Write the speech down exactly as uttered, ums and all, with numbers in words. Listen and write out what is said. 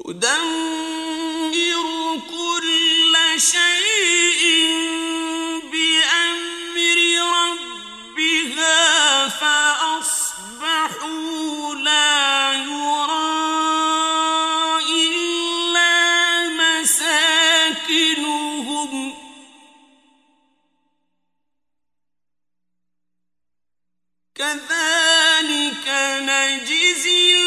تدمر كل شيء بأمر ربها فأصبحوا لا يرى إلا مساكنهم كذلك نجزي